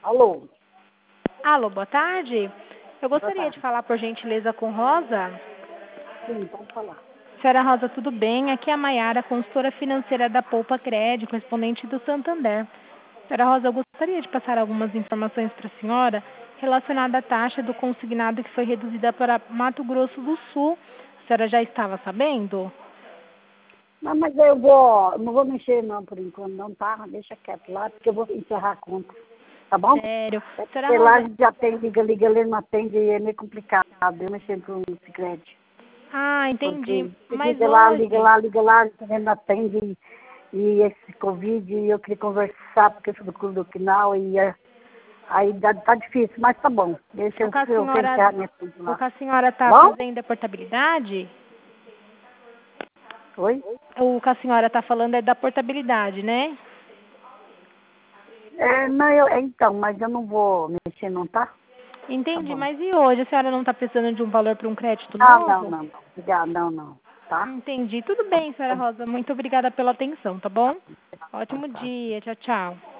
Alô? Alô, boa tarde. Eu Boa gostaria de tarde. falar, por gentileza, com Rosa. Sim, pode falar. Senhora Rosa, tudo bem? Aqui é a Maiara, consultora financeira da Poupa Crédito, correspondente do Santander. Senhora Rosa, eu gostaria de passar algumas informações para a senhora relacionada à taxa do consignado que foi reduzida para Mato Grosso do Sul. A senhora já estava sabendo? Não, mas não vou mexer não por enquanto, não, tá? Deixa quieto lá, porque eu vou encerrar a conta, tá bom? Sério. É Senhora porque lá a Rosa, gente já tem, liga, ele não atende e é meio complicado, eu mexer com o Sicredi. entendi. Porque você Mas liga lá, liga hoje... lá, liga lá, ele não atende e esse Covid, e eu queria conversar porque eu sou do Clube do Quinal e aí tá difícil, mas tá bom, deixa O que a eu senhora, encerrar minha conta o lá, que a senhora tá está bom? fazendo é portabilidade? Oi? O que a senhora está falando é da portabilidade, né? Não, então, mas eu não vou mexer não, tá? Tá Entendi, bom. mas e hoje? A senhora não está precisando de um valor para um crédito Ah, não, novo? não, não. Obrigada, não, não. Tá? Entendi. Tudo Tá, bem, tá senhora bom. Rosa. Muito obrigada pela atenção, tá bom? Tá, Ótimo tá. dia. Tchau, tchau.